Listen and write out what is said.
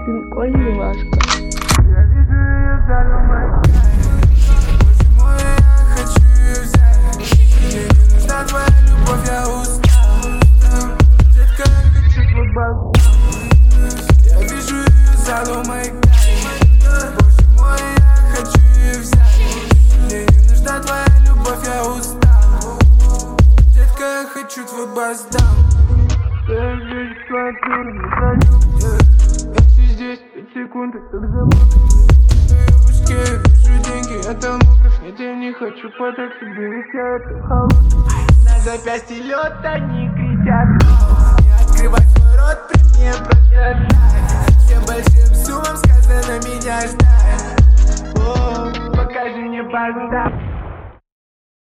Пинкольный Ласка. Я вижу ее за домой. Почему я хочу ее взять? Мне не нужна твоя любовь, я устал. Детка, я хочу твой балкон. Я вижу ее за домой. Боже мой, я хочу ее взять. Мне не нужна твоя любовь, я устал. Детка, я хочу твой бас-даун. Я вижу твою туру, не знаю. Если здесь 5 секунд, так забавно. В башке я вижу деньги, я томограф. Нет, я не хочу подать себе, ведь я это холод. На запястье лед, они кричат. Не открывай свой рот, при мне просто дай. Всем большим суммам сказано меня ждать. О, покажи мне базу.